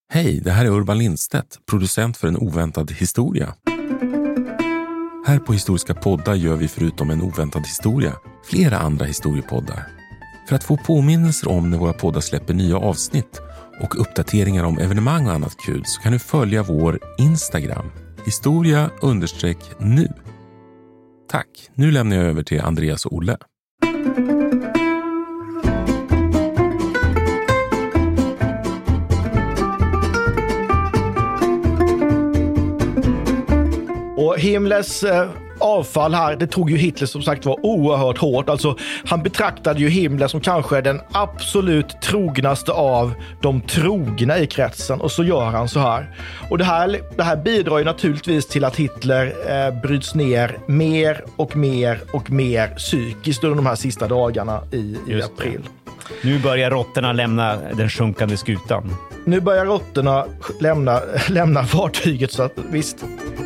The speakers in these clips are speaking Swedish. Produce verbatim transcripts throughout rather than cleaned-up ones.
Hej, det här är Urban Lindstedt, producent för En oväntad historia. Här på Historiska poddar gör vi förutom En oväntad historia flera andra historiepoddar. För att få påminnelser om när våra poddar släpper nya avsnitt och uppdateringar om evenemang och annat kul så kan du följa vår Instagram, historia understreck nu. Tack, nu lämnar jag över till Andreas och Olle. Och Himmlers eh, avfall här, det tog ju Hitler som sagt var oerhört hårt. Alltså, han betraktade ju Himmler som kanske den absolut trognaste av de trogna i kretsen. Och så gör han så här. Och det här, det här bidrar ju naturligtvis till att Hitler eh, bryts ner mer och mer och mer psykiskt under de här sista dagarna i, i april. Nu börjar råttorna lämna den sjunkande skutan. Nu börjar råttorna lämna, lämna fartyget, så att visst...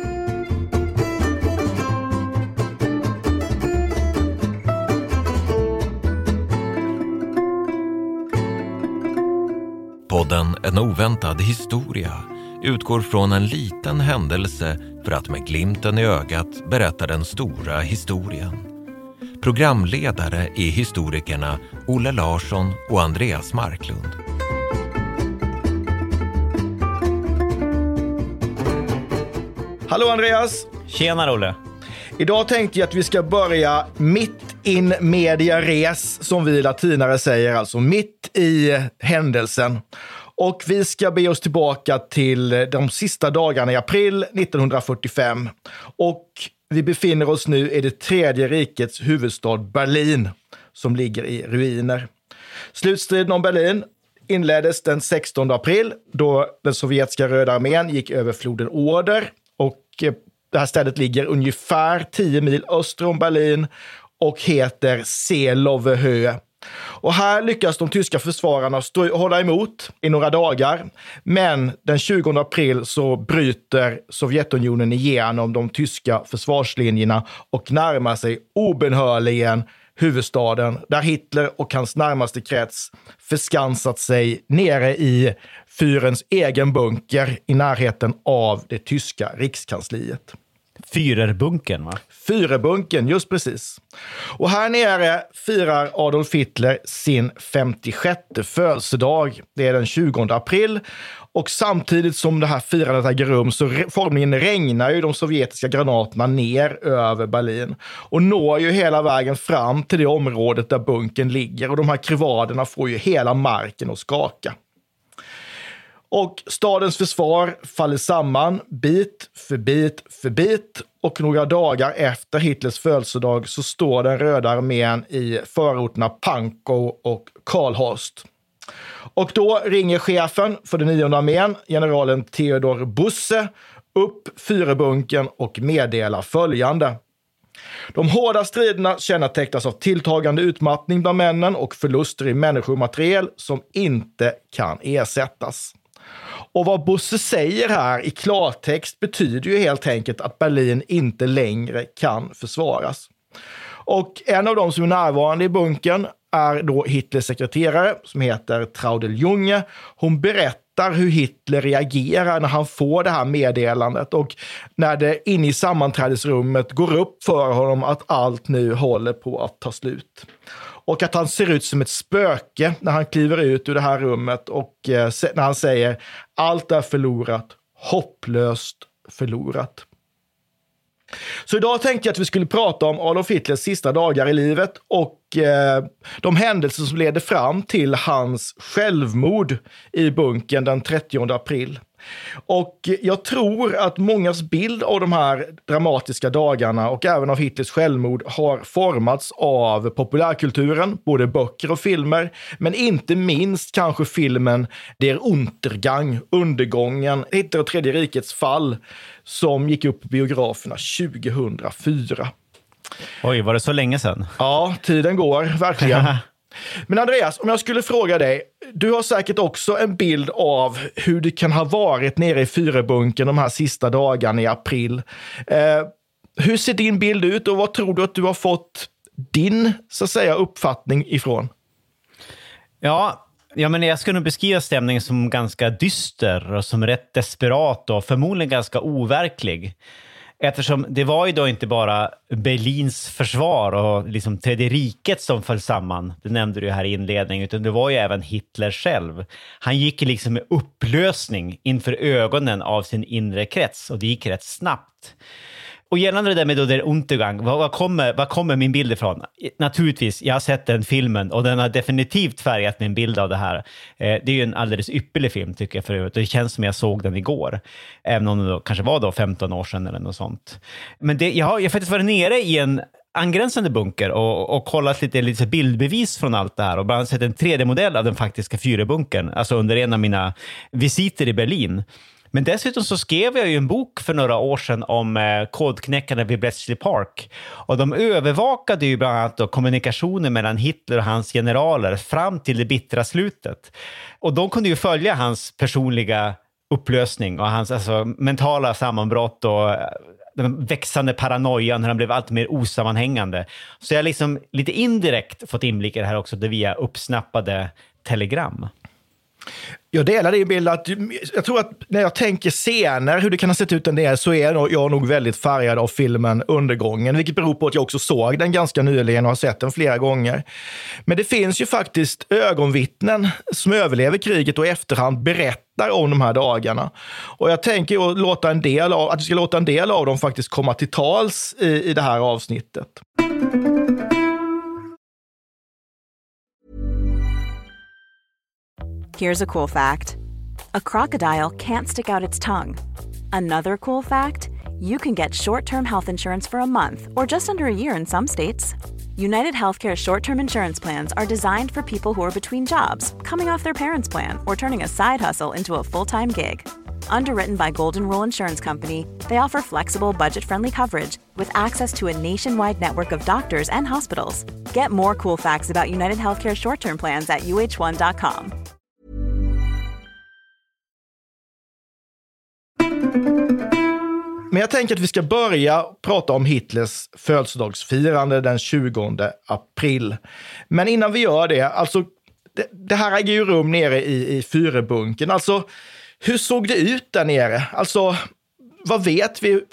Podden En oväntad historia utgår från en liten händelse för att med glimten i ögat berätta den stora historien. Programledare är historikerna Olle Larsson och Andreas Marklund. Hallå Andreas! Tjena Olle! Idag tänkte jag att vi ska börja mitt in media res, som vi latinare säger, alltså mitt i händelsen. Och vi ska be oss tillbaka till de sista dagarna i april nittonhundrafyrtiofem. Och vi befinner oss nu i det tredje rikets huvudstad Berlin, som ligger i ruiner. Slutstriden om Berlin inleddes den sextonde april, då den sovjetiska röda armén gick över floden Oder, och det här stället ligger ungefär tio mil öster om Berlin och heter Seelowe. Och här lyckas de tyska försvararna stå, hålla emot i några dagar. Men den tjugonde april så bryter Sovjetunionen igenom de tyska försvarslinjerna och närmar sig obenhörligen huvudstaden, där Hitler och hans närmaste krets förskansat sig nere i fyrens egen bunker i närheten av det tyska rikskansliet. Führerbunkern, va? Führerbunken, just precis. Och här nere firar Adolf Hitler sin femtiosjätte födelsedag. Det är den tjugonde april. Och samtidigt som det här firandet äger rum så re- formligen regnar ju de sovjetiska granaterna ner över Berlin. Och når ju hela vägen fram till det området där bunkern ligger. Och de här krevaderna får ju hela marken att skaka. Och stadens försvar faller samman bit för bit för bit. Och några dagar efter Hitlers födelsedag så står den röda armén i förorterna Pankow och Karlhorst. Och då ringer chefen för den nionde armén, generalen Theodor Busse, upp Führerbunken och meddelar följande. De hårda striderna kännetecknas av tilltagande utmattning bland männen och förluster i människor och materiel som inte kan ersättas. Och vad Busse säger här i klartext betyder ju helt enkelt att Berlin inte längre kan försvaras. Och en av de som är närvarande i bunkern är då Hitlers sekreterare som heter Traudl Junge. Hon berättar hur Hitler reagerar när han får det här meddelandet och när det inne i sammanträdesrummet går upp för honom att allt nu håller på att ta slut. Och att han ser ut som ett spöke när han kliver ut ur det här rummet och eh, när han säger allt är förlorat, hopplöst förlorat. Så idag tänkte jag att vi skulle prata om Adolf Hitlers sista dagar i livet och eh, de händelser som leder fram till hans självmord i bunkern den trettionde april. Och jag tror att mångas bild av de här dramatiska dagarna och även av Hitlers självmord har formats av populärkulturen, både böcker och filmer, men inte minst kanske filmen Der Untergang, undergången, Hitler och tredje rikets fall, som gick upp på biograferna tjugohundrafyra. Oj, var det så länge sedan? Ja, tiden går, verkligen. Men Andreas, om jag skulle fråga dig, du har säkert också en bild av hur det kan ha varit nere i Führerbunken de här sista dagarna i april. Eh, hur ser din bild ut och vad tror du att du har fått din, så att säga, uppfattning ifrån? Ja, Ja, men jag skulle nog beskriva stämningen som ganska dyster och som rätt desperat och förmodligen ganska overklig. Eftersom det var ju då inte bara Berlins försvar och liksom Tredje riket som föll samman, det nämnde du här i inledningen, utan det var ju även Hitler själv. Han gick liksom med upplösning inför ögonen av sin inre krets och det gick rätt snabbt. Och gällande det där med då der Untergang, vad, vad, kommer, vad kommer min bild ifrån? Naturligtvis, jag har sett den filmen och den har definitivt färgat min bild av det här. Eh, det är ju en alldeles ypperlig film tycker jag förut. Det känns som jag såg den igår. Även om det då, kanske var då femton år sedan eller något sånt. Men det, jag har jag faktiskt varit nere i en angränsande bunker och, och kollat lite, lite bildbevis från allt det här. Och bland annat sett en tre D-modell av den faktiska Führerbunkern. Alltså under en av mina visiter i Berlin. Men dessutom så skrev jag ju en bok för några år sedan om eh, kodknäckarna vid Bletchley Park. Och de övervakade ju bland annat då kommunikationen mellan Hitler och hans generaler fram till det bittra slutet. Och de kunde ju följa hans personliga upplösning och hans alltså, mentala sammanbrott och den växande paranoian när han blev allt mer osammanhängande. Så jag har liksom lite indirekt fått inblick i det här också via uppsnappade telegram. Jag delar din bild att jag tror att när jag tänker scener hur det kan ha sett ut en del så är jag nog väldigt färgad av filmen Undergången, vilket beror på att jag också såg den ganska nyligen och har sett den flera gånger. Men det finns ju faktiskt ögonvittnen som överlever kriget och i efterhand berättar om de här dagarna. Och jag tänker att, låta en del av, att vi ska låta en del av dem faktiskt komma till tals i, i det här avsnittet. Here's a cool fact. A crocodile can't stick out its tongue. Another cool fact, you can get short-term health insurance for a month or just under a year in some states. United Healthcare short-term insurance plans are designed for people who are between jobs, coming off their parents' plan, or turning a side hustle into a full-time gig. Underwritten by Golden Rule Insurance Company, they offer flexible, budget-friendly coverage with access to a nationwide network of doctors and hospitals. Get more cool facts about United Healthcare short-term plans at U H one dot com. Men jag tänker att vi ska börja prata om Hitlers födelsedagsfirande den tjugonde april. Men innan vi gör det, alltså det, det här äger ju rum nere i, i Führerbunkern. Alltså, hur såg det ut där nere? Alltså, vad vet vi?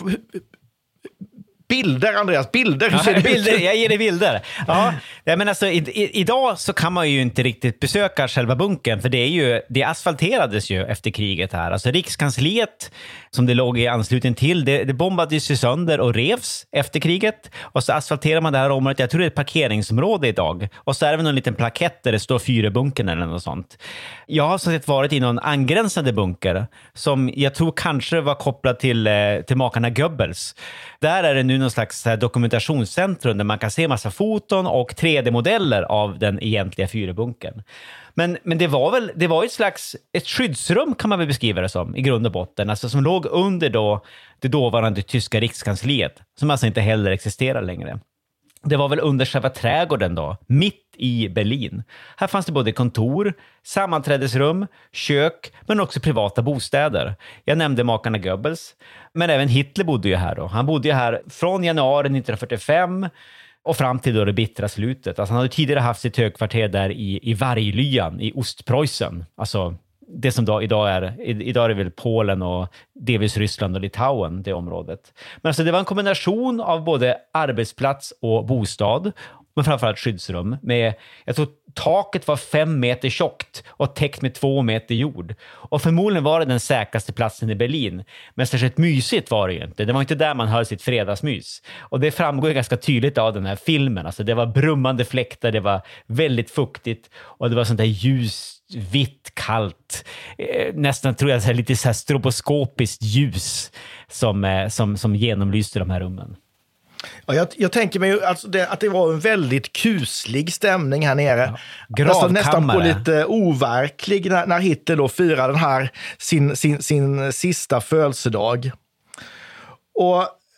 Bilder, Andreas, bilder. Hur ser det bilder ut? jag ger dig bilder. Ja, men alltså, i, i, idag så kan man ju inte riktigt besöka själva bunkern för det är ju, det asfalterades ju efter kriget här. Alltså Rikskansliet som det låg i anslutning till, det, det bombades ju sönder och revs efter kriget och så asfalterar man det här området, jag tror det är ett parkeringsområde idag och så är det någon liten plakett där det står Führerbunkern eller något sånt. Jag har så sett varit i någon angränsande bunker som jag tror kanske var kopplad till, till makarna Goebbels. Där är det nu någon slags dokumentationscentrum där man kan se massa foton och tre D-modeller av den egentliga Führerbunkern. Men, men det var väl det var ett slags ett skyddsrum kan man väl beskriva det som i grund och botten, alltså som låg under då det dåvarande tyska rikskansliet som alltså inte heller existerar längre. Det var väl under själva trädgården då, mitt i Berlin. Här fanns det både kontor, sammanträdesrum, kök, men också privata bostäder. Jag nämnde makarna Goebbels, men även Hitler bodde ju här då. Han bodde ju här från januari nittonhundrafyrtiofem och fram till då det bittra slutet. Alltså han hade tidigare haft sitt högkvarter där i, i Varglyan, i Ostpreussen. Alltså det som då, idag är idag är det väl Polen och delvis Ryssland och Litauen, det området. Men alltså det var en kombination av både arbetsplats och bostad, men framförallt skyddsrum med, jag tror taket var fem meter tjockt och täckt med två meter jord. Och förmodligen var det den säkraste platsen i Berlin. Men särskilt mysigt var det ju inte. Det var inte där man höll sitt fredagsmys. Och det framgår ganska tydligt av den här filmen. Alltså det var brummande fläktar, det var väldigt fuktigt och det var sånt där ljus, vitt, kallt. Eh, nästan tror jag så här, lite så här stroboskopiskt ljus som, eh, som, som genomlyste de här rummen. Ja, jag, jag tänker mig alltså det, att det var en väldigt kuslig stämning här nere. Ja, nästan, nästan på lite overklig när, när Hitler då firar den här sin, sin, sin sista födelsedag. Och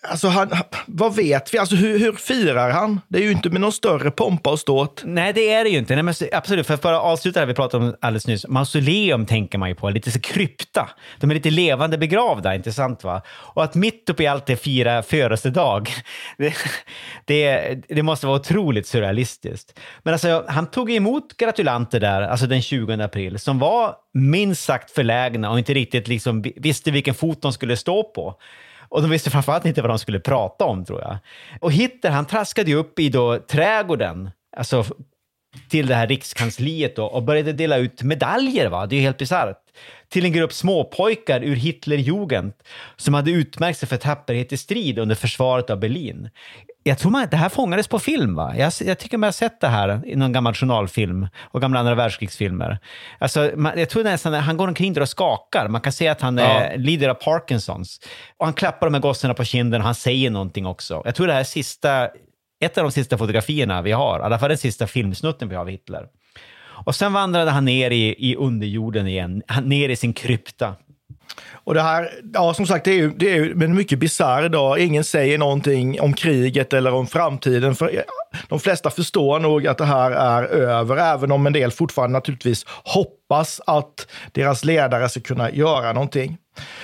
Alltså han, vad vet vi? Alltså hur, hur firar han? Det är ju inte med någon större pompa och ståt. Nej, det är det ju inte. Nej, men absolut, för att bara avsluta det vi pratade om alldeles nyss. Mausoleum tänker man ju på, lite så krypta. De är lite levande begravda, inte sant va? Och att mitt uppe i allt det fira födelsedag, det, det, det måste vara otroligt surrealistiskt. Men alltså, han tog emot gratulanter där, alltså den tjugonde april, som var minst sagt förlägna och inte riktigt liksom visste vilken fot de skulle stå på. Och de visste framförallt inte vad de skulle prata om, tror jag. Och Hitler, han traskade ju upp i då trädgården, alltså till det här rikskansliet då, och började dela ut medaljer, va? Det är ju helt bizarrt. Till en grupp småpojkar ur Hitlerjugend som hade utmärkt sig för tapperhet i strid under försvaret av Berlin. Jag tror man, det här fångades på film, va? Jag, jag tycker man har sett det här i någon gammal journalfilm och gamla andra världskrigsfilmer. Alltså, man, jag tror nästan att han går omkring där och skakar. Man kan se att han är ja. lider av Parkinsons. Och han klappar de här gossarna på kinden och han säger någonting också. Jag tror det här är sista, ett av de sista fotografierna vi har. I alla fall den sista filmsnutten vi har av Hitler. Och sen vandrade han ner i, i underjorden igen. Ner i sin krypta. Och det här, ja som sagt, det är ju, det är ju en mycket bizarr dag. Ingen säger någonting om kriget eller om framtiden. För de flesta förstår nog att det här är över, även om en del fortfarande naturligtvis hoppas att deras ledare ska kunna göra någonting.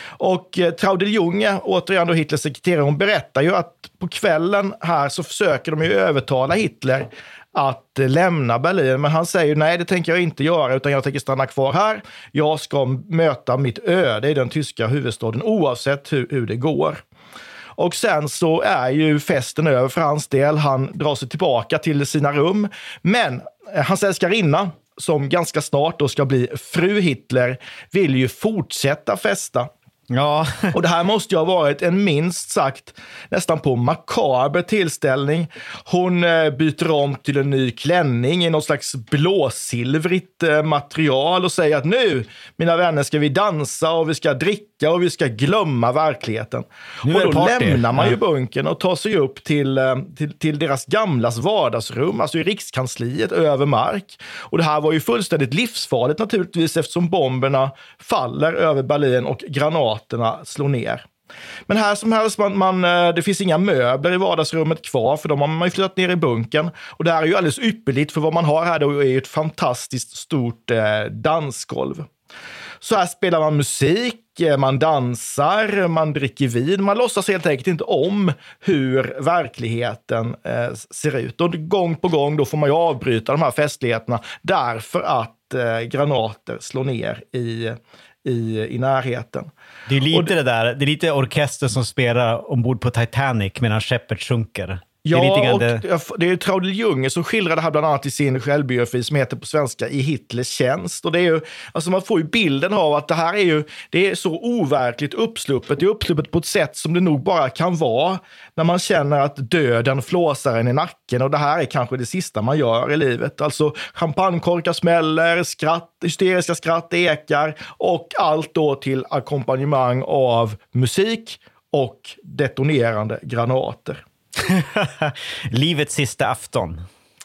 Och eh, Traudl Junge, återigen då Hitlers sekreterare, hon berättar ju att på kvällen här så försöker de ju övertala Hitler att eh, lämna Berlin. Men han säger nej, det tänker jag inte göra, utan jag tänker stanna kvar här. Jag ska möta mitt öde i den tyska huvudstaden oavsett hur, hur det går. Och sen så är ju festen över för hans del. Han drar sig tillbaka till sina rum. Men eh, hans älskarinna, som ganska snart då ska bli fru Hitler, vill ju fortsätta festa. Ja. Och det här måste ju ha varit en minst sagt nästan på makaber tillställning. Hon eh, byter om till en ny klänning i något slags blåsilvrigt eh, material och säger att nu, mina vänner, ska vi dansa och vi ska dricka och vi ska glömma verkligheten. Och då party. lämnar man ju bunken och tar sig upp till, eh, till, till deras gamlas vardagsrum, alltså i rikskansliet över mark. Och det här var ju fullständigt livsfarligt naturligtvis, eftersom bomberna faller över Berlin och granater slår ner. Men här som helst, man, man, det finns inga möbler i vardagsrummet kvar, för de har man ju flyttat ner i bunken. Och det här är ju alldeles ypperligt, för vad man har här då är ett fantastiskt stort eh, dansgolv. Så här spelar man musik, man dansar, man dricker vin. Man låtsas helt enkelt inte om hur verkligheten eh, ser ut. Och gång på gång då får man ju avbryta de här festligheterna därför att eh, granater slår ner i I, i närheten. Det är lite det, det där, det är lite orkester som spelar ombord på Titanic medan skeppet sjunker. Ja, det är, och det... det är Traudl Junge som skildrar det här bland annat i sin självbiografi som heter på svenska I Hitlers tjänst. Och det är ju, alltså man får ju bilden av att det här är ju, det är så overkligt uppsluppet. Det är uppsluppet på ett sätt som det nog bara kan vara när man känner att döden flåsar en i nacken. Och det här är kanske det sista man gör i livet. Alltså champagnekorkar smäller, skratt, hysteriska skratt ekar och allt då till ackompanjemang av musik och detonerande granater. Livets sista afton.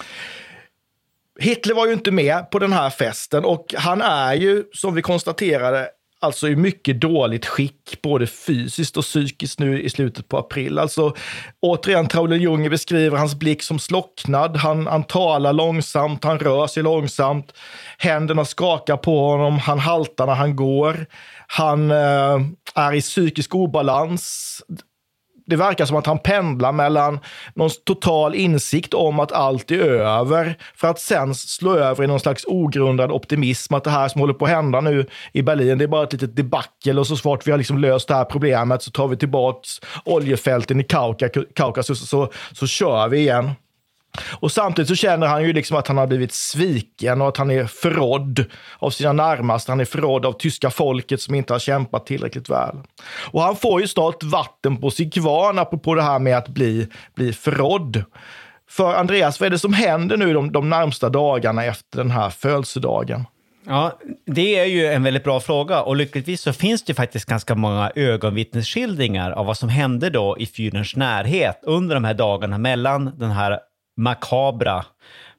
Hitler var ju inte med på den här festen och han är ju, som vi konstaterade, alltså i mycket dåligt skick, både fysiskt och psykiskt nu i slutet på april. Alltså återigen, Traudl Junge beskriver hans blick som slocknad. Han, han talar långsamt, han rör sig långsamt. Händerna skakar på honom, han haltar när han går. Han eh, är i psykisk obalans. Det verkar som att han pendlar mellan någon total insikt om att allt är över för att sen slå över i någon slags ogrundad optimism att det här som håller på att hända nu i Berlin, det är bara ett litet debackel och så svårt vi har liksom löst det här problemet så tar vi tillbaks oljefälten i Kaukasus och så, så kör vi igen. Och samtidigt så känner han ju liksom att han har blivit sviken och att han är förrådd av sina närmaste. Han är förrådd av tyska folket som inte har kämpat tillräckligt väl. Och han får ju snart vatten på sin kvarn apropå det här med att bli, bli förrådd. För Andreas, vad är det som händer nu de, de närmsta dagarna efter den här födelsedagen? Ja, det är ju en väldigt bra fråga och lyckligtvis så finns det faktiskt ganska många ögonvittnesskildringar av vad som hände då i Führers närhet under de här dagarna mellan den här makabra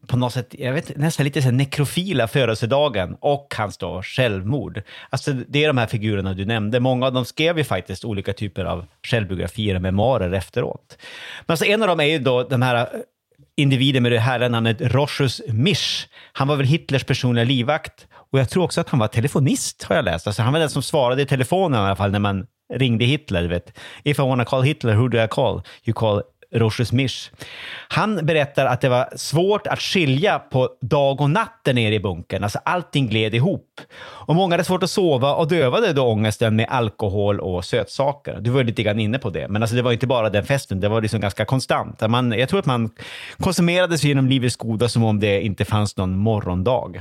på något sätt, jag vet nästan lite så här nekrofila födelsedagen och hans då självmord. Alltså det är de här figurerna du nämnde. Många av dem skrev ju faktiskt olika typer av självbiografier och memoarer efteråt. Men alltså en av dem är ju då den här individen med det här namnet Rochus Misch. Han var väl Hitlers personliga livvakt och jag tror också att han var telefonist, har jag läst. Alltså han var den som svarade i telefonen i alla fall när man ringde Hitler, du vet. If I wanna call Hitler, who do I call? You call Rochus Misch. Han berättar att det var svårt att skilja på dag och natt där nere i bunkern. Alltså allting gled ihop. Och många hade svårt att sova och dövade då ångesten med alkohol och sötsaker. Du var lite grann inne på det. Men alltså det var inte bara den festen, det var liksom ganska konstant. Man, jag tror att man konsumerade sig genom livets goda som om det inte fanns någon morgondag.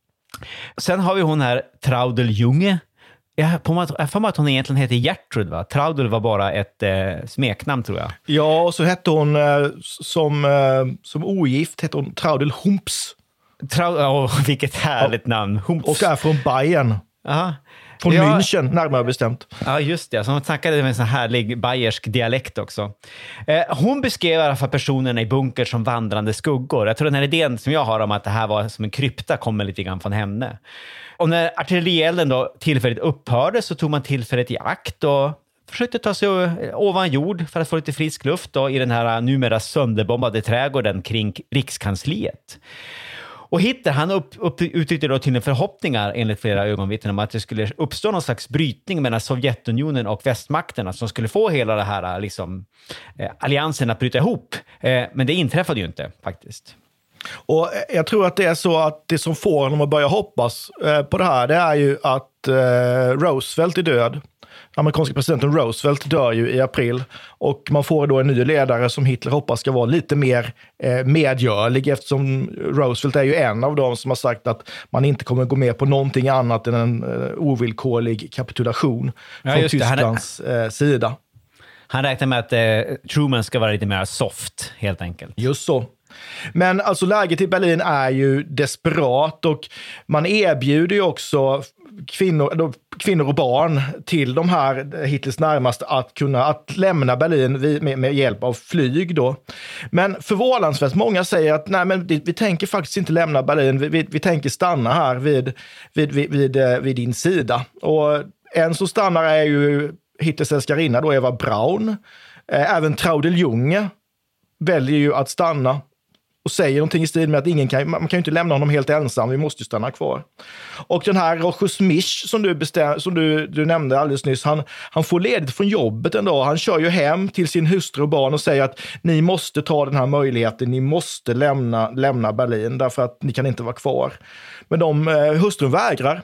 Sen har vi hon här Traudl Junge. Jag får mig att hon egentligen heter Gertrud, va? Traudl var bara ett eh, smeknamn, tror jag. Ja, och så hette hon eh, som, eh, som ogift hette hon Traudl Humps. Traudl, oh, vilket härligt ja. namn. Humps. Och är från Bayern. Aha. Från ja. München, närmare bestämt. Ja, just det. Så hon snackade med en sån härlig bayersk dialekt också. Eh, hon beskrev i alla fall personerna i bunker som vandrande skuggor. Jag tror den här idén som jag har om att det här var som en krypta kommer lite grann från henne. Och när artillerielden då tillfälligt upphörde så tog man tillfället i akt och försökte ta sig ovan jord för att få lite frisk luft då, i den här numera sönderbombade trädgården kring Rikskansliet. Och Hitler, han upp, upp, uttryckte då till en förhoppningar enligt flera ögonvittnen om att det skulle uppstå någon slags brytning mellan Sovjetunionen och västmakterna som skulle få hela det här liksom, eh, alliansen att bryta ihop. Eh, men det inträffade ju inte faktiskt. Och jag tror att det är så att det som får honom att börja hoppas eh, på det här, det är ju att eh, Roosevelt är död. Amerikanska presidenten Roosevelt dör ju i april och man får då en ny ledare som Hitler hoppas ska vara lite mer eh, medgörlig, eftersom Roosevelt är ju en av dem som har sagt att man inte kommer gå med på någonting annat än en eh, ovillkorlig kapitulation ja, från Tysklands han, eh, sida. Han räknar med att eh, Truman ska vara lite mer soft, helt enkelt. Just så. Men alltså läget i Berlin är ju desperat och man erbjuder ju också kvinnor, kvinnor och barn till de här Hitlers närmaste att kunna att lämna Berlin med, med hjälp av flyg då. Men förvånansvärt många säger att nej, men vi, vi tänker faktiskt inte lämna Berlin, vi, vi, vi tänker stanna här vid, vid, vid, vid, vid din sida. Och en som stannar är ju Hitlers älskarinna då, Eva Braun. Även Traudl Junge väljer ju att stanna och säger någonting i stil med att ingen kan, man kan ju inte lämna honom helt ensam, vi måste ju stanna kvar. Och den här Rochus Misch som du, bestäm, som du, du nämnde alldeles nyss, han, han får ledigt från jobbet en dag. Han kör ju hem till sin hustru och barn och säger att ni måste ta den här möjligheten, ni måste lämna, lämna Berlin därför att ni kan inte vara kvar. Men de, eh, hustrun vägrar.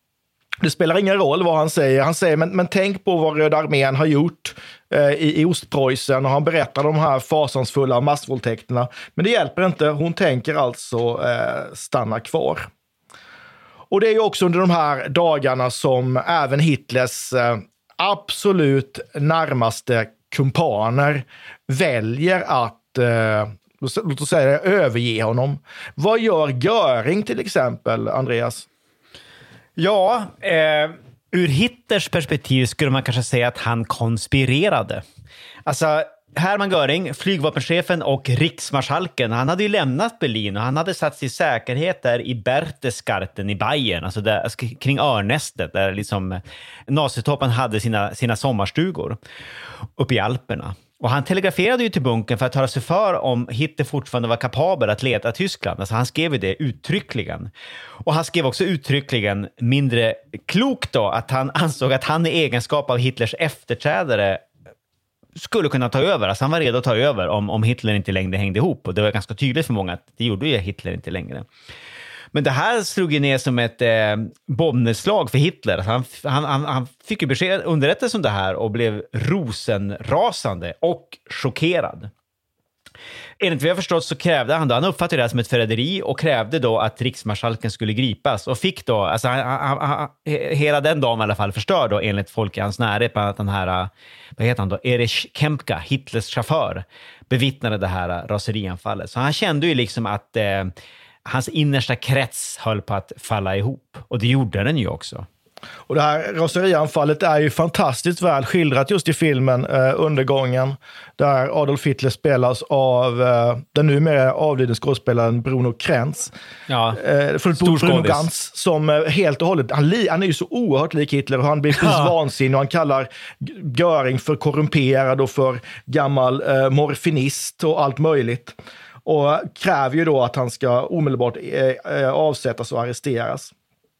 Det spelar ingen roll vad han säger. Han säger, men, men tänk på vad Röda armén har gjort eh, i, i Ostpreussen. Och han berättar de här fasansfulla massvåldtäkterna. Men det hjälper inte. Hon tänker alltså eh, stanna kvar. Och det är ju också under de här dagarna som även Hitlers eh, absolut närmaste kumpaner väljer att eh, låt oss säga överge honom. Vad gör Göring till exempel, Andreas? Ja, eh, ur Hitlers perspektiv skulle man kanske säga att han konspirerade. Alltså, Hermann Göring, flygvapenchefen och riksmarskalken, han hade ju lämnat Berlin och han hade satt sig i säkerhet där i Berchtesgaden i Bayern, alltså där, kring Örnästet, där liksom nazitoppen hade sina, sina sommarstugor uppe i Alperna. Och han telegraferade ju till bunkern för att höra sig för om Hitler fortfarande var kapabel att leda Tyskland. Alltså han skrev ju det uttryckligen. Och han skrev också uttryckligen mindre klokt då att han ansåg att han i egenskap av Hitlers efterträdare skulle kunna ta över. Alltså han var redo att ta över om, om Hitler inte längre hängde ihop. Och det var ganska tydligt för många att det gjorde ju Hitler inte längre. Men det här slog ju ner som ett eh, bombnedslag för Hitler. Han, han, han, han fick ju besked, underrättelse om det här och blev rosenrasande och chockerad. Enligt vad jag förstått så krävde han då, han uppfattade det här som ett förräderi och krävde då att riksmarskalken skulle gripas och fick då, alltså han, han, han, hela den dagen i alla fall förstörd då enligt folk i hans närhet, på att den här, vad heter han då, Erich Kempka, Hitlers chaufför, bevittnade det här raserianfallet. Så han kände ju liksom att eh, hans innersta krets höll på att falla ihop. Och det gjorde den ju också. Och det här raserianfallet är ju fantastiskt väl skildrat just i filmen eh, Undergången, där Adolf Hitler spelas av eh, den numera avlidne skådespelaren Bruno Krantz. Ja, eh, för Bruno Ganz, som eh, helt och hållet, han, li, han är ju så oerhört lik Hitler och han blir precis ja. vansinnig och han kallar Göring för korrumperad och för gammal eh, morfinist och allt möjligt. Och kräver ju då att han ska omedelbart eh, avsättas och arresteras.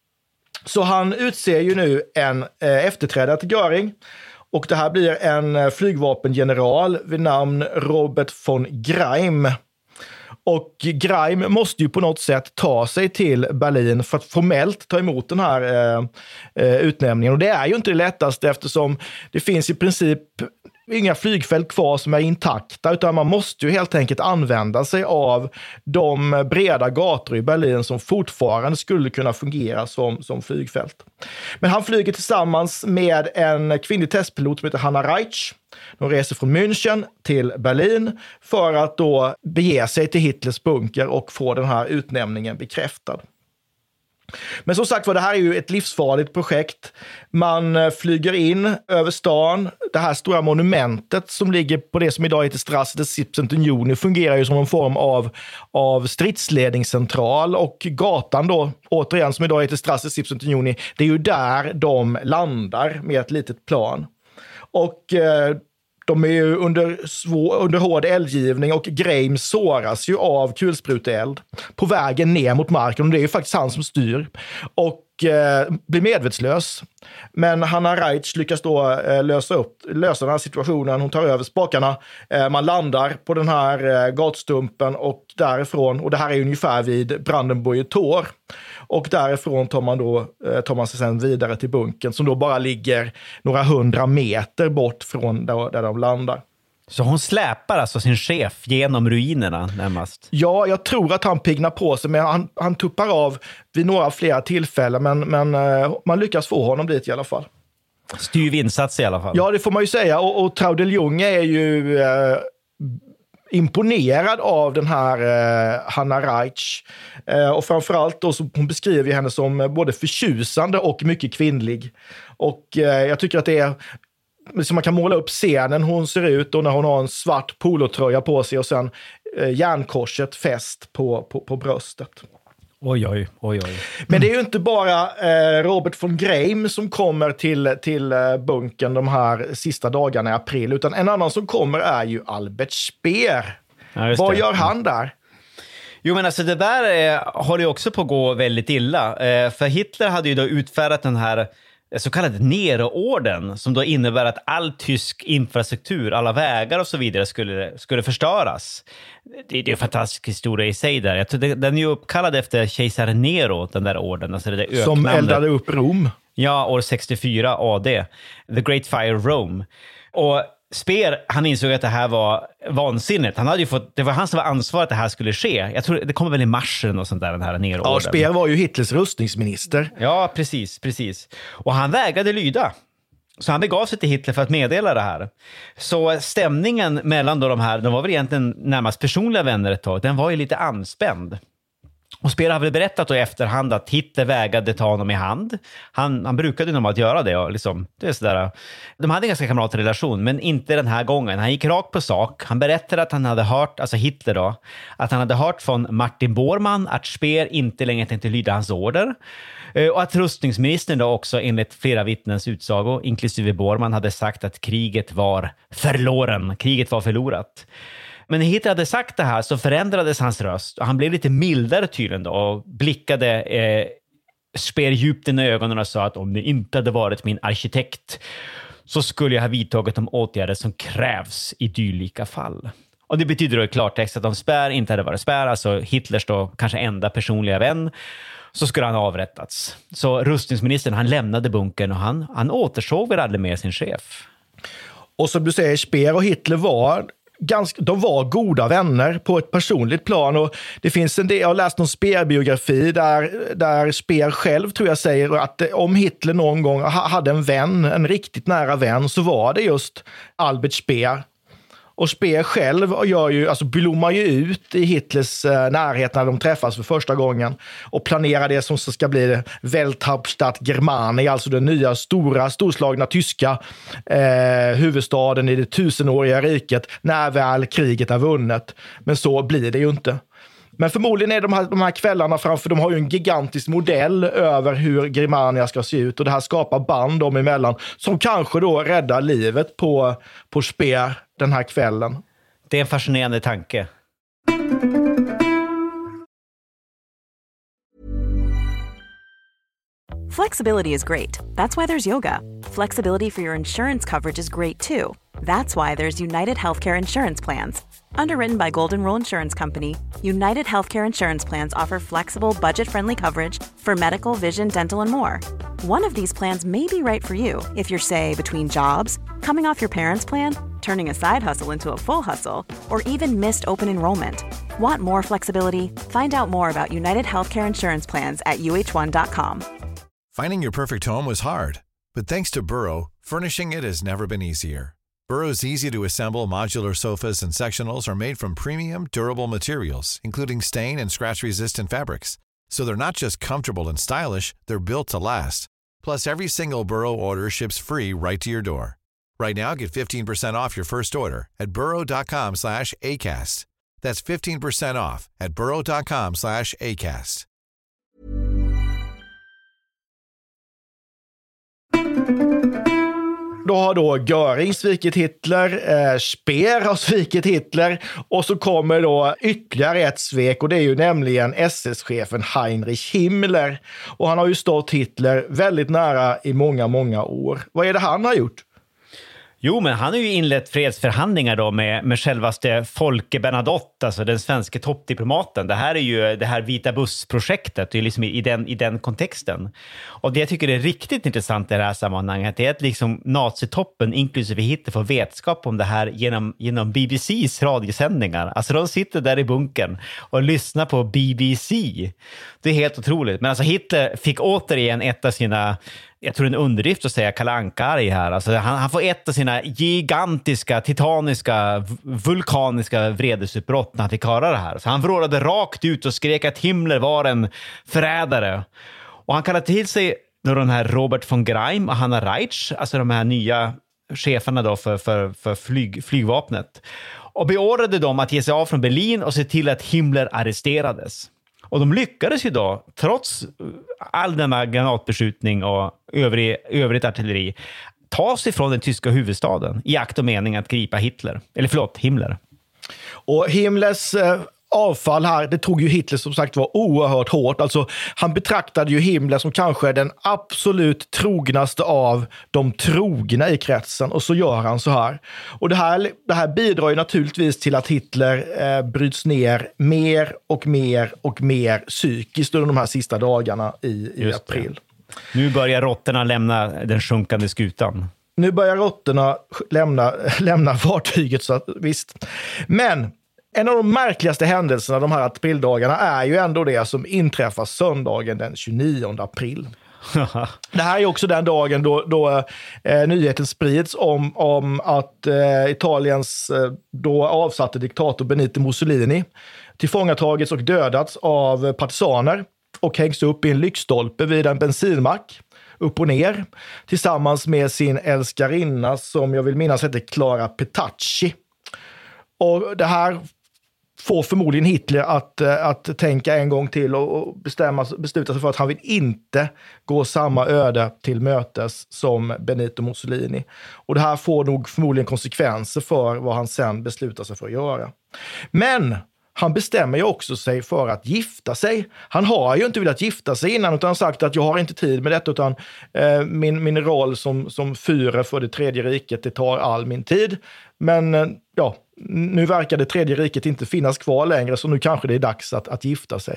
Så han utser ju nu en eh, efterträdare till Göring och det här blir en eh, flygvapengeneral vid namn Robert von Greim. Och Greim måste ju på något sätt ta sig till Berlin för att formellt ta emot den här eh, eh, utnämningen. Och det är ju inte det lättaste eftersom det finns i princip inga flygfält kvar som är intakta utan man måste ju helt enkelt använda sig av de breda gator i Berlin som fortfarande skulle kunna fungera som, som flygfält. Men han flyger tillsammans med en kvinnlig testpilot som heter Hanna Reitsch. De reser från München till Berlin för att då bege sig till Hitlers bunker och få den här utnämningen bekräftad. Men som sagt var, det här är ju ett livsfarligt projekt. Man flyger in över stan. Det här stora monumentet som ligger på det som idag heter Strasse des siebzehnten Juni fungerar ju som en form av, av stridsledningscentral. Och gatan då, återigen som idag heter Strasse des siebzehnten Juni, det är ju där de landar med ett litet plan. Och eh, de är ju under, svår, under hård eldgivning och Greim såras ju av kulspruteeld på vägen ner mot marken. Och det är ju faktiskt han som styr och eh, blir medvetslös. Men Hanna Reitsch lyckas då eh, lösa, upp, lösa den här situationen. Hon tar över spakarna. Eh, man landar på den här eh, gatstumpen och därifrån, och det här är ungefär vid Brandenburger Tor. Och därifrån tar man då eh, tar man sig sen vidare till bunkern som då bara ligger några hundra meter bort från där, där de landar. Så hon släpar alltså sin chef genom ruinerna närmast? Ja, jag tror att han pignar på sig, men han, han tuppar av vid några flera tillfällen, men, men eh, man lyckas få honom dit i alla fall. Styv insats i alla fall. Ja, det får man ju säga. Och, och Traudel Junge är ju eh, imponerad av den här eh, Hanna Reitsch. Eh, och framförallt då så hon beskriver henne som både förtjusande och mycket kvinnlig. Och eh, jag tycker att det är så man kan måla upp scenen hon ser ut och när hon har en svart polotröja på sig och sen eh, järnkorset fäst på, på, på bröstet. Oj, oj, oj, oj. Men det är ju inte bara eh, Robert von Greim som kommer till, till eh, bunkern de här sista dagarna i april, utan en annan som kommer är ju Albert Speer. Ja, vad det. Gör han där? Jo, men alltså det där eh, håller ju också på att gå väldigt illa. Eh, för Hitler hade ju då utfärdat den här så kallade Nero-orden som då innebär att all tysk infrastruktur, alla vägar och så vidare skulle, skulle förstöras. Det, det är en fantastisk historia i sig där. Jag tror det, den är ju uppkallad efter kejsare Nero, den där orden. Alltså det där som eldade upp Rom. Ja, år sextiofyra A D. The Great Fire Rome. Och Speer, han insåg att det här var vansinnigt. Han hade ju fått, det var han som var ansvarig att det här skulle ske. Jag tror det kommer väl i marsen och sånt där, den här Nero-orden. Ja, Speer var ju Hitlers rustningsminister. Ja, precis, precis. Och han vägrade lyda. Så han begav sig till Hitler för att meddela det här. Så stämningen mellan då de här, de var väl egentligen närmast personliga vänner ett tag, den var ju lite anspänd. Och Speer har väl berättat då i efterhand att Hitler vägrade ta honom i hand. Han, han brukade normalt göra det. Och liksom, det är sådär. De hade en ganska kamratrelation, men inte den här gången. Han gick rakt på sak. Han berättade att han hade hört, alltså Hitler då, att han hade hört från Martin Bormann att Speer inte längre tänkte lyda hans order. Och att rustningsministern då också enligt flera vittnens utsago, inklusive Bormann, hade sagt att kriget var förloren. Kriget var förlorat. Men när Hitler hade sagt det här så förändrades hans röst och han blev lite mildare tydligen då och blickade eh, Speer djupt in i ögonen och sa att om det inte hade varit min arkitekt så skulle jag ha vidtagit de åtgärder som krävs i dylika fall. Och det betyder då i klartext att om Speer inte hade varit Speer, alltså Hitlers då kanske enda personliga vän, så skulle han ha avrättats. Så rustningsministern, han lämnade bunkern och han, han återsåg väl aldrig med sin chef. Och som du säger, Speer och Hitler var Ganska, de var goda vänner på ett personligt plan och det finns en del, jag har läst någon Speer-biografi där, där Speer själv tror jag säger att om Hitler någon gång hade en vän, en riktigt nära vän, så var det just Albert Speer. Och Speer själv gör ju, alltså blommar ju ut i Hitlers eh, närhet när de träffas för första gången och planerar det som ska bli Welthauptstadt Germania, alltså den nya stora, storslagna tyska eh, huvudstaden i det tusenåriga riket när väl kriget är vunnet. Men så blir det ju inte. Men förmodligen är de här, de här kvällarna framför, de har ju en gigantisk modell över hur Germania ska se ut och det här skapar band dem emellan som kanske då räddar livet på, på Speer den här kvällen. Det är en fascinerande tanke. Flexibility is great. That's why there's yoga. Flexibility for your insurance coverage is great too. That's why there's United Healthcare Insurance Plans. Underwritten by Golden Rule Insurance Company, United Healthcare Insurance Plans offer flexible, budget-friendly coverage for medical, vision, dental, and more. One of these plans may be right for you if you're, say, between jobs, coming off your parents' plan, turning a side hustle into a full hustle, or even missed open enrollment. Want more flexibility? Find out more about United Healthcare Insurance Plans at U H one dot com. Finding your perfect home was hard, but thanks to Burrow, furnishing it has never been easier. Burrow's easy-to-assemble modular sofas and sectionals are made from premium, durable materials, including stain and scratch-resistant fabrics. So they're not just comfortable and stylish, they're built to last. Plus, every single Burrow order ships free right to your door. Right now, get fifteen percent off your first order at burrow.com slash ACAST. That's fifteen percent off at burrow.com slash ACAST. Då har då Göring svikit Hitler, eh, Speer har svikit Hitler och så kommer då ytterligare ett svek och det är ju nämligen S S-chefen Heinrich Himmler. Och han har ju stått Hitler väldigt nära i många, många år. Vad är det han har gjort? Jo, men han har ju inlett fredsförhandlingar då med, med självaste Folke Bernadotte, alltså den svenska toppdiplomaten. Det här är ju det här Vita buss-projektet liksom i, den, i den kontexten. Och det jag tycker är riktigt intressant i det här sammanhanget är att liksom nazitoppen inklusive Hitler får vetskap om det här genom, genom B B C:s radiosändningar. Alltså de sitter där i bunkern och lyssnar på B B C. Det är helt otroligt. Men alltså Hitler fick återigen ett av sina... Jag tror en underdrift att säga Kalle Anka-arg här. Alltså han, han får ett av sina gigantiska, titaniska, vulkaniska vredesutbrott när han fick höra det här. Så han vrålade rakt ut och skrek att Himmler var en förrädare. Och han kallade till sig då den här Robert von Greim och Hanna Reitsch, alltså de här nya cheferna då för, för, för flyg, flygvapnet. Och beordrade dem att ge sig av från Berlin och se till att Himmler arresterades. Och de lyckades ju då, trots all denna granatbeskjutning och övrig, övrigt artilleri, ta sig från den tyska huvudstaden i akt och mening att gripa Hitler. Eller förlåt, Himmler. Och Himmlers eh, avfall här, det tog ju Hitler som sagt var oerhört hårt. Alltså han betraktade ju Himmler som kanske den absolut trognaste av de trogna i kretsen och så gör han så här. Och det här, det här bidrar ju naturligtvis till att Hitler eh, bryts ner mer och mer och mer psykiskt under de här sista dagarna i, i april. Nu börjar råttorna lämna den sjunkande skutan. Nu börjar råttorna lämna, lämna fartyget, så att, visst. Men en av de märkligaste händelserna de här aprildagarna är ju ändå det som inträffar söndagen den tjugonionde april. Det här är också den dagen då, då eh, nyheten sprids om, om att eh, Italiens eh, då avsatte diktator Benito Mussolini tillfångatagits och dödats av partisaner och hängs upp i en lyktstolpe vid en bensinmack upp och ner tillsammans med sin älskarinna som jag vill minnas heter Clara Petacci. Och det här får förmodligen Hitler att, att tänka en gång till och bestämma, besluta sig för att han vill inte gå samma öde till mötes som Benito Mussolini. Och det här får nog förmodligen konsekvenser för vad han sen beslutar sig för att göra. Men han bestämmer ju också sig för att gifta sig. Han har ju inte velat gifta sig innan utan sagt att jag har inte tid med detta utan eh, min, min roll som, som fyra för det tredje riket, det tar all min tid. Men eh, ja, nu verkar det tredje riket inte finnas kvar längre så nu kanske det är dags att, att gifta sig.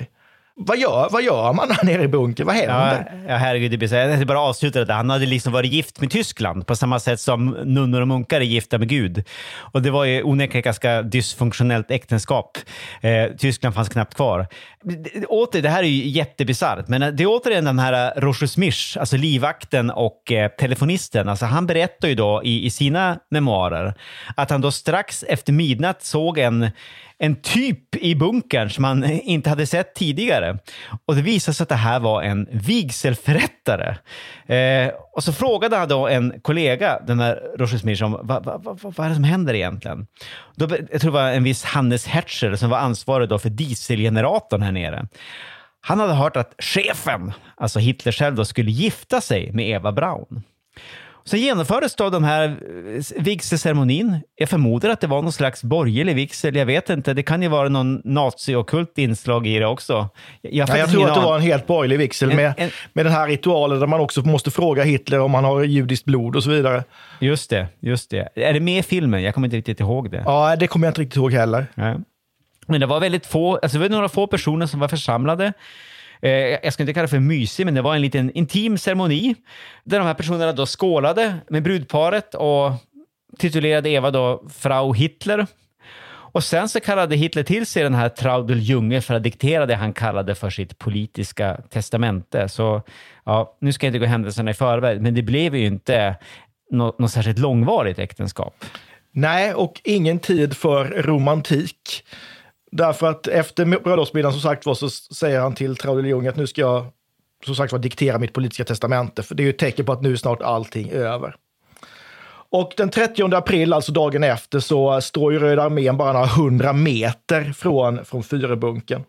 Vad gör, vad gör man där nere i bunkern? Vad händer? Ja, ja herregud, det blir så. Jag bara avsluta det. Han hade liksom varit gift med Tyskland på samma sätt som nunnor och munkar är gifta med Gud. Och det var ju onekligen ganska dysfunktionellt äktenskap. Eh, Tyskland fanns knappt kvar. Det, åter, det här är ju jättebisarrt, men det är återigen den här Roger Smish, alltså livvakten och eh, telefonisten. Alltså han berättar ju då i, i sina memoarer att han då strax efter midnatt såg en en typ i bunkern som man inte hade sett tidigare. Och det visade sig att det här var en vigselförrättare. Eh, och så frågade han då en kollega, den här Roger Smish, om vad, vad, vad, vad är det som händer egentligen? Då, jag tror det var en viss Hannes Hertscher som var ansvarig då för dieselgeneratorn här nere. Han hade hört att chefen, alltså Hitler själv då, skulle gifta sig med Eva Braun. Så genomfördes då den här vigselceremonin. Jag förmodar att det var någon slags borgerlig vigsel. Jag vet inte. Det kan ju vara någon nazi-ockult inslag i det också. Jag, ja, jag tror att det var en helt borgerlig vigsel en, med, en, med den här ritualen där man också måste fråga Hitler om han har judiskt blod och så vidare. Just det, just det. Är det med i filmen? Jag kommer inte riktigt ihåg det. Ja, det kommer jag inte riktigt ihåg heller. Ja. Men det var väldigt få, alltså det var några få personer som var församlade. Jag ska inte kalla det för mysig, men det var en liten intim ceremoni där de här personerna då skålade med brudparet och titulerade Eva då Frau Hitler. Och sen så kallade Hitler till sig den här Traudl Junge för att diktera det han kallade för sitt politiska testamente. Så ja, nu ska jag inte gå händelserna i förväg, men det blev ju inte något, något särskilt långvarigt äktenskap. Nej, och ingen tid för romantik. Därför att efter bröllopsmiddagen, som sagt var, så säger han till Traudl Junge att nu ska jag, som sagt var, diktera mitt politiska testamente. För det är ju ett tecken på att nu är snart allting över. Och den trettionde april, alltså dagen efter, så står ju Röda armén bara några hundra meter från, från Führerbunken.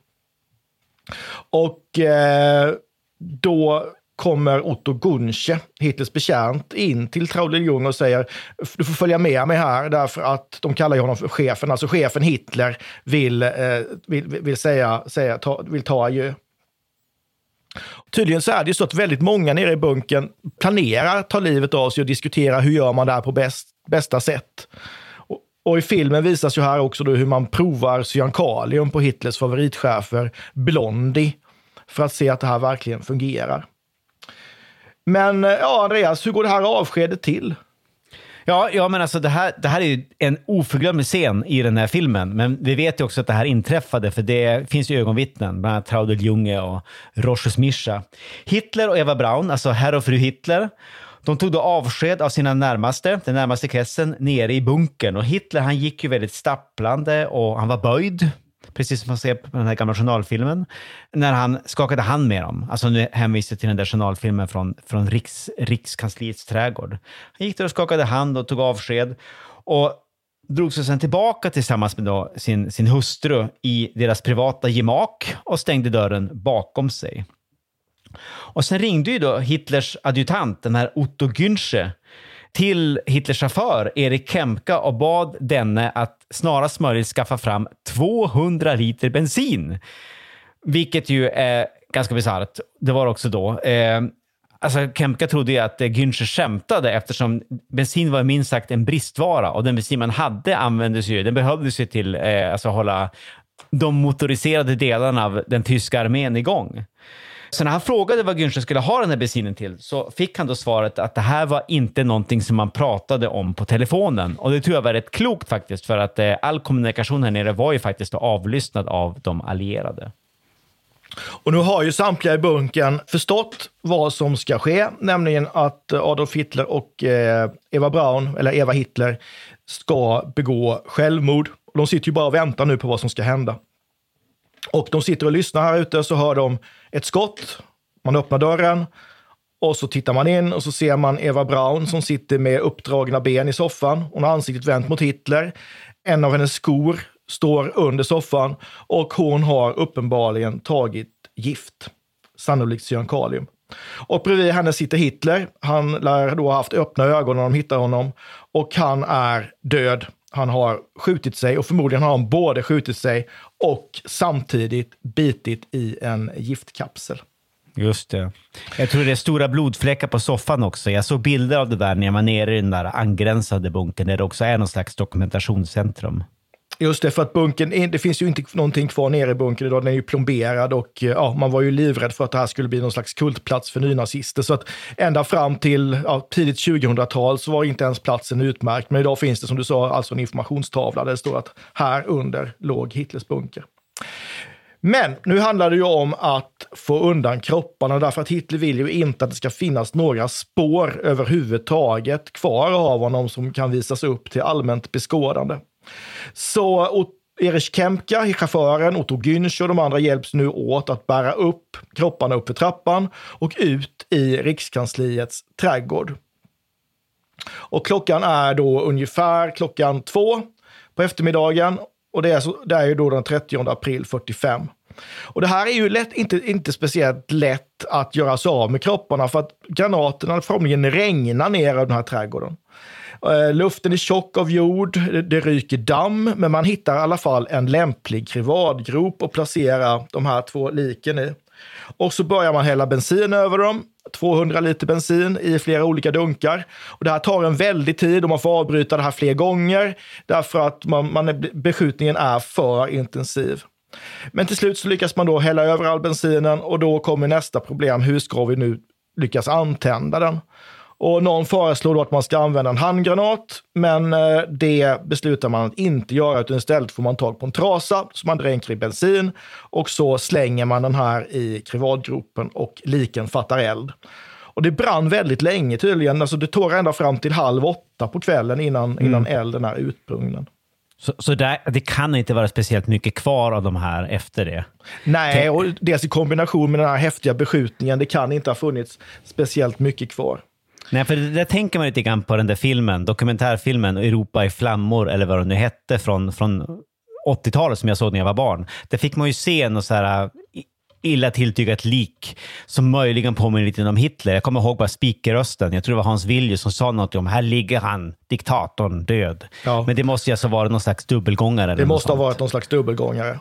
Och eh, då kommer Otto Gunsche, Hitlers betjänt, in till Traudl Junge och säger: du får följa med mig här, därför att de kallar honom för chefen. Alltså chefen Hitler vill, eh, vill, vill, säga, säga, ta, vill ta adjö. Tydligen så är det ju så att väldigt många nere i bunken planerar att ta livet av sig och diskutera hur gör man det här på bäst, bästa sätt. Och, och i filmen visas ju här också då hur man provar cyankalium på Hitlers favoritchefer Blondie för att se att det här verkligen fungerar. Men ja, Andreas, hur går det här avskedet till? Ja, ja men alltså det här, det här är ju en oförglömlig scen i den här filmen. Men vi vet ju också att det här inträffade, för det finns ju ögonvittnen, bland annat Traudl Junge och Roger Smish. Hitler och Eva Braun, alltså herr och fru Hitler, de tog då avsked av sina närmaste, den närmaste kretsen, nere i bunkern. Och Hitler, han gick ju väldigt stapplande och han var böjd, precis som man ser på den här gamla journalfilmen, när han skakade hand med dem. Alltså nu hänvisar till den där journalfilmen från, från Riks, Rikskansliets trädgård. Han gick där och skakade hand och tog avsked och drog sig sedan tillbaka tillsammans med då sin, sin hustru i deras privata gemak och stängde dörren bakom sig. Och sen ringde ju då Hitlers adjutant, den här Otto Gunsche, till Hitlers chaufför Erik Kempka och bad denne att snarast möjligt skaffa fram tvåhundra liter bensin. Vilket ju är ganska bisarrt. Det var också då. Eh, alltså Kempka trodde ju att Günsche skämtade, eftersom bensin var minst sagt en bristvara. Och den bensin man hade användes ju, den behövdes ju till eh, alltså hålla de motoriserade delarna av den tyska armén igång. Så när han frågade vad Günsche skulle ha den här bensinen till, så fick han då svaret att det här var inte någonting som man pratade om på telefonen. Och det tror jag var rätt klokt faktiskt, för att eh, all kommunikation här nere var ju faktiskt avlyssnad av de allierade. Och nu har ju samtliga i bunken förstått vad som ska ske, nämligen att Adolf Hitler och eh, Eva Braun, eller Eva Hitler, ska begå självmord. Och de sitter ju bara och väntar nu på vad som ska hända. Och de sitter och lyssnar här ute, så hör de ett skott. Man öppnar dörren och så tittar man in och så ser man Eva Braun som sitter med uppdragna ben i soffan. Hon har ansiktet vänt mot Hitler. En av hennes skor står under soffan och hon har uppenbarligen tagit gift. Sannolikt cyankalium. Och bredvid henne sitter Hitler. Han lär då ha haft öppna ögon när de hittar honom. Och han är död. Han har skjutit sig, och förmodligen har han både skjutit sig och samtidigt bitit i en giftkapsel. Just det. Jag tror det är stora blodfläckar på soffan också. Jag såg bilder av det där när jag var nere i den där angränsade bunkern, där det också är någon slags dokumentationscentrum. Just det, för att bunkern, det finns ju inte någonting kvar nere i bunkern idag, den är ju plomberad och ja, man var ju livrädd för att det här skulle bli någon slags kultplats för nynazister. Så att ända fram till ja, tidigt tjugohundratal så var inte ens platsen utmärkt. Men idag finns det, som du sa, alltså en informationstavla där det står att här under låg Hitlers bunker. Men nu handlar det ju om att få undan kropparna, därför att Hitler vill ju inte att det ska finnas några spår överhuvudtaget kvar av honom som kan visas upp till allmänt beskådande. Så Erich Kempka, chauffören, Otto Günsch och de andra hjälps nu åt att bära upp kropparna upp för trappan och ut i Rikskansliets trädgård. Och klockan är då ungefär klockan två på eftermiddagen och det är, så, det är ju då den trettionde april fyrtiofem. Och det här är ju lätt, inte, inte speciellt lätt att göra sig av med kropparna för att granaterna formligen regnar ner av den här trädgården. Luften är tjock av jord, det ryker damm, men man hittar i alla fall en lämplig krivadgrop och placera de här två liken i. Och så börjar man hälla bensin över dem, tvåhundra liter bensin i flera olika dunkar. Och det här tar en väldig tid och man får avbryta det här fler gånger därför att man, man är, beskjutningen är för intensiv. Men till slut så lyckas man då hälla över all bensinen och då kommer nästa problem. Hur ska vi nu lyckas antända den? Och någon föreslår då att man ska använda en handgranat, men det beslutar man att inte göra, utan istället får man tag på en trasa som man dränker i bensin och så slänger man den här i krivadgropen och liken fattar eld. Och det brann väldigt länge tydligen, alltså det tog ända fram till halv åtta på kvällen innan, mm. innan elden är utbrungen. Så, så där, det kan inte vara speciellt mycket kvar av de här efter det? Nej, och dels i kombination med den här häftiga beskjutningen, det kan inte ha funnits speciellt mycket kvar. Nej, för där tänker man lite grann på den där filmen, dokumentärfilmen Europa i flammor, eller vad det nu hette, från, från åttiotalet som jag såg när jag var barn. Där fick man ju se något så här illa tilltygat lik som möjligen påminner lite om Hitler. Jag kommer ihåg bara speakerrösten. Jag tror det var Hans Villius som sa något om här ligger han, diktatorn, död. Ja. Men det måste ju alltså vara någon slags dubbelgångare. Det måste ha varit någon slags dubbelgångare.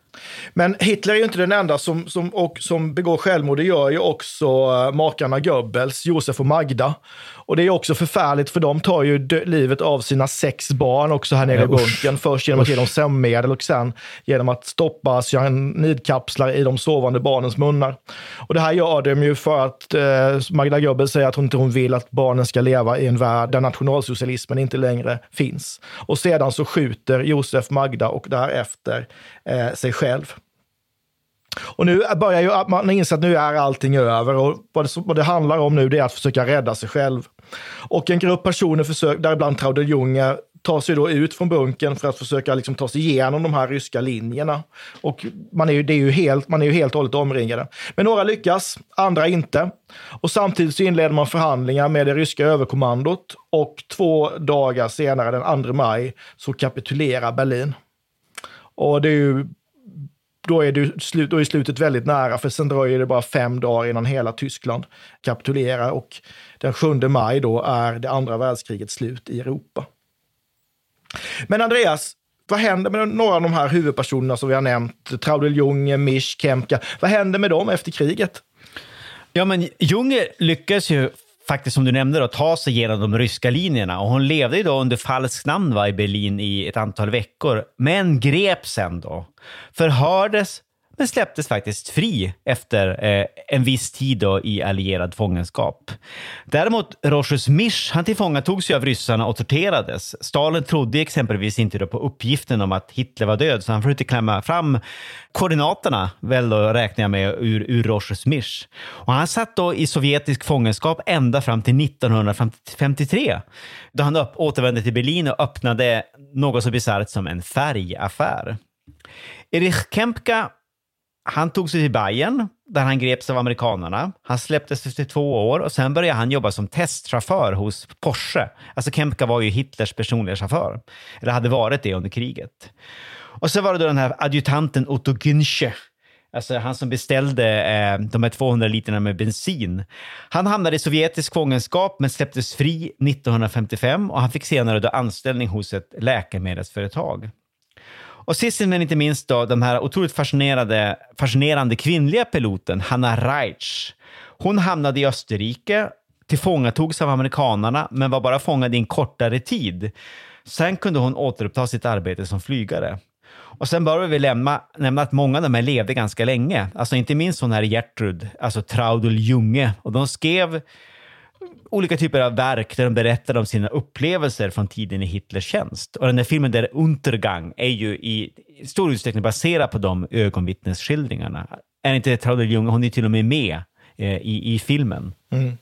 Men Hitler är ju inte den enda som, som, och, som begår självmord. Det gör ju också makarna Goebbels, Josef och Magda. Och det är också förfärligt för de tar ju dö- livet av sina sex barn också här nere i bunkern. Först genom att ge dem sömnmedel och sen genom att stoppa cyanidkapslar i de sovande barnens munnar. Och det här gör de ju för att eh, Magda Goebbels säger att hon inte hon vill att barnen ska leva i en värld där nationalsocialismen inte längre finns. Och sedan så skjuter Josef Magda och därefter eh, sig själv. Och nu börjar ju man inse att nu är allting över och vad det, vad det handlar om nu det är att försöka rädda sig själv. Och en grupp personer försöker, däribland Traudl Junge, tar sig då ut från bunkern för att försöka liksom ta sig igenom de här ryska linjerna. Och man är ju, det är ju helt, man är ju helt och hållet omringade. Men några lyckas, andra inte. Och samtidigt så inleder man förhandlingar med det ryska överkommandot och två dagar senare, den andra maj, så kapitulerar Berlin. Och det är ju Då är, det slut, då är slutet väldigt nära, för sen dröjer det bara fem dagar innan hela Tyskland kapitulerar och den sjunde maj då är det andra världskrigets slut i Europa. Men Andreas, vad händer med några av de här huvudpersonerna som vi har nämnt? Traudl Junge, Misch, Kempka. Vad händer med dem efter kriget? Ja, men Junge lyckas ju faktiskt, som du nämnde, då, ta sig igenom de ryska linjerna. Och hon levde ju då under falskt namn va, i Berlin i ett antal veckor. Men greps sen då. Förhördes, men släpptes faktiskt fri efter eh, en viss tid då i allierad fångenskap. Däremot Rochus Misch, han tillfångatogs ju av ryssarna och torterades. Stalin trodde exempelvis inte då på uppgiften om att Hitler var död, så han försökte klämma fram koordinaterna, väl då räknar jag med, ur, ur Rochus Misch. Och han satt då i sovjetisk fångenskap ända fram till nittonhundrafemtiotre, då han upp, återvände till Berlin och öppnade något så bisarrt som en färgaffär. Erich Kempka, han tog sig till Bayern där han greps av amerikanerna. Han släpptes efter två år och sen började han jobba som testchaufför hos Porsche. Alltså Kempka var ju Hitlers personliga chaufför. Eller hade varit det under kriget. Och så var det då den här adjutanten Otto Günsch. Alltså han som beställde eh, de här tvåhundra literna med bensin. Han hamnade i sovjetisk fångenskap men släpptes fri nittonhundrafemtiofem och han fick senare då anställning hos ett läkemedelsföretag. Och sist men inte minst då den här otroligt fascinerande, fascinerande kvinnliga piloten Hanna Reitsch. Hon hamnade i Österrike, tillfångatogs av amerikanerna men var bara fångad i en kortare tid. Sen kunde hon återuppta sitt arbete som flygare. Och sen började vi lämna, nämna att många av dem här levde ganska länge. Alltså inte minst hon här Gertrud, alltså Traudl Junge. Och de skrev olika typer av verk där de berättade om sina upplevelser från tiden i Hitlers tjänst. Och den där filmen där Untergang är ju i stor utsträckning baserad på de ögonvittnesskildringarna. Är inte Traudl Junge, hon är till och med med eh, i, i filmen. Mm.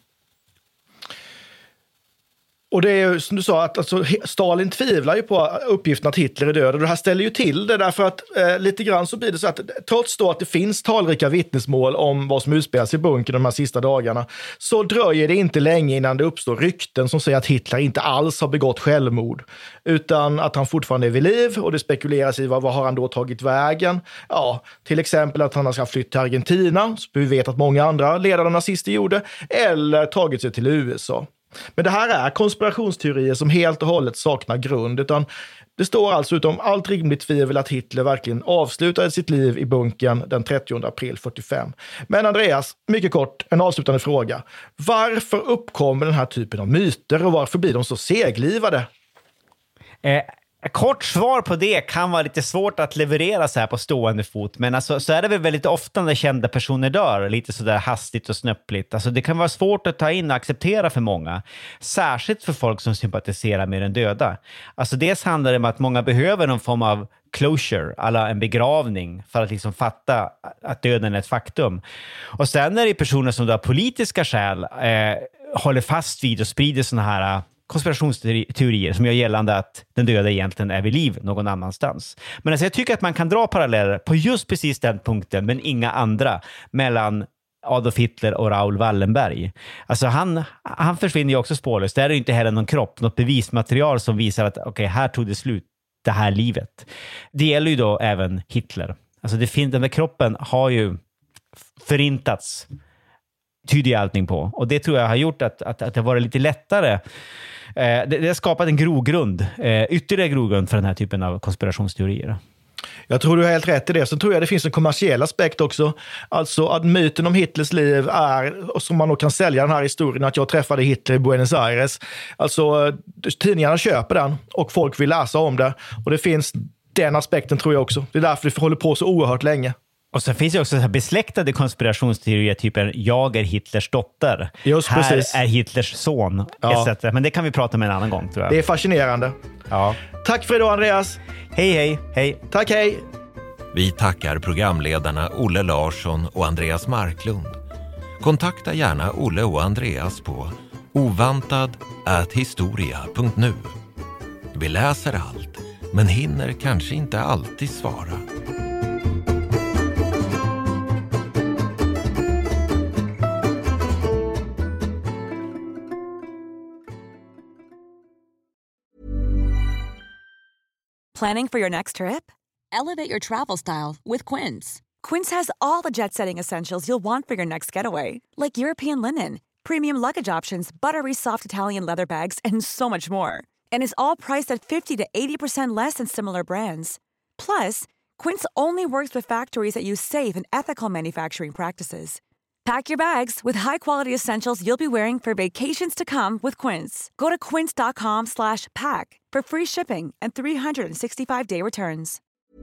Och det är ju som du sa, att alltså, Stalin tvivlar ju på uppgiften att Hitler är död. Och det här ställer ju till det därför att eh, lite grann så blir det så att trots då att det finns talrika vittnesmål om vad som utspelas i bunkern de här sista dagarna, så dröjer det inte länge innan det uppstår rykten som säger att Hitler inte alls har begått självmord, utan att han fortfarande är vid liv, och det spekuleras i vad, vad har han då tagit vägen. Ja, till exempel att han har flytt till Argentina, som vi vet att många andra ledare och nazister gjorde, eller tagit sig till U S A. Men det här är konspirationsteorier som helt och hållet saknar grund, utan det står alltså utom allt rimligt tvivel att Hitler verkligen avslutade sitt liv i bunkern den trettionde april fyrtiofem. Men Andreas, mycket kort, en avslutande fråga. Varför uppkommer den här typen av myter och varför blir de så seglivade? Eh, kort svar på det kan vara lite svårt att leverera så här på stående fot, men alltså, så är det väl väldigt ofta när kända personer dör, lite sådär hastigt och snöppligt. Alltså, det kan vara svårt att ta in och acceptera för många, särskilt för folk som sympatiserar med den döda. Alltså, dels handlar det om att många behöver någon form av closure, alla en begravning, för att liksom fatta att döden är ett faktum. Och sen är det personer som då har politiska skäl eh, håller fast vid och sprider såna här konspirationsteorier som gör gällande att den döda egentligen är vid liv någon annanstans. Men alltså jag tycker att man kan dra paralleller på just precis den punkten, men inga andra, mellan Adolf Hitler och Raoul Wallenberg. Alltså han, han försvinner ju också spårlöst. Det är ju inte heller någon kropp, något bevismaterial som visar att okej, okay, här tog det slut, det här livet. Det gäller ju då även Hitler. Alltså det fin- den där kroppen har ju förintats, tyder allting på. Och det tror jag har gjort att, att, att det var lite lättare. Eh, det, det har skapat en grogrund, eh, ytterligare grogrund för den här typen av konspirationsteorier. Jag tror du har helt rätt i det. Sen tror jag det finns en kommersiell aspekt också. Alltså att myten om Hitlers liv är, och som man nog kan sälja den här historien, att jag träffade Hitler i Buenos Aires. Alltså tidningarna köper den och folk vill läsa om det. Och det finns den aspekten tror jag också. Det är därför det håller på så oerhört länge. Och så finns det också så här besläktade konspirationsteorier, typen jag är Hitlers dotter. Just här precis. är Hitlers son, ja. et cetera. Men det kan vi prata om en annan gång, tror jag. Det är fascinerande. Ja. Tack för idag, Andreas. Hej, hej. Hej. Tack, hej. Vi tackar programledarna Olle Larsson och Andreas Marklund. Kontakta gärna Olle och Andreas på ovantad at historia punkt nu. Vi läser allt, men hinner kanske inte alltid svara. Planning for your next trip? Elevate your travel style with Quince. Quince has all the jet-setting essentials you'll want for your next getaway, like European linen, premium luggage options, buttery soft Italian leather bags, and so much more. And is all priced at fifty to eighty percent less than similar brands. Plus, Quince only works with factories that use safe and ethical manufacturing practices. Pack your bags with high-quality essentials you'll be wearing for vacations to come with Quince. Go to quince.com slash pack for free shipping and three sixty-five day returns.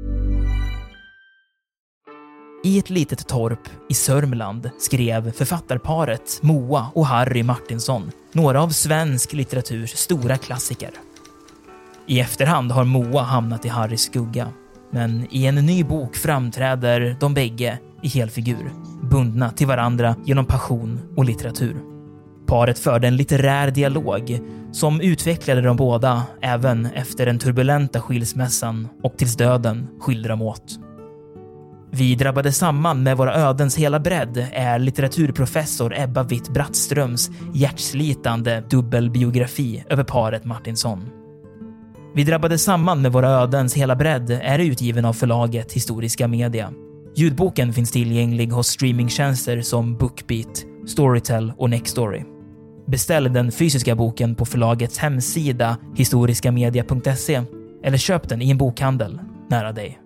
I ett litet torp i Sörmland skrev författarparet Moa och Harry Martinsson några av svensk litteraturs stora klassiker. I efterhand har Moa hamnat i Harrys skugga, men i en ny bok framträder de bägge i helfigur, bundna till varandra genom passion och litteratur. Paret förde en litterär dialog som utvecklade de båda även efter den turbulenta skilsmässan och tills döden skilde dem åt. Vi drabbade samman med våra ödens hela bredd är litteraturprofessor Ebba Witt-Brattströms hjärtslitande dubbelbiografi över paret Martinsson. Vi drabbade samman med våra ödens hela bredd är utgiven av förlaget Historiska Media. Ljudboken finns tillgänglig hos streamingtjänster som Bookbeat, Storytel och Nextory. Beställ den fysiska boken på förlagets hemsida historiskamedia punkt se eller köp den i en bokhandel nära dig.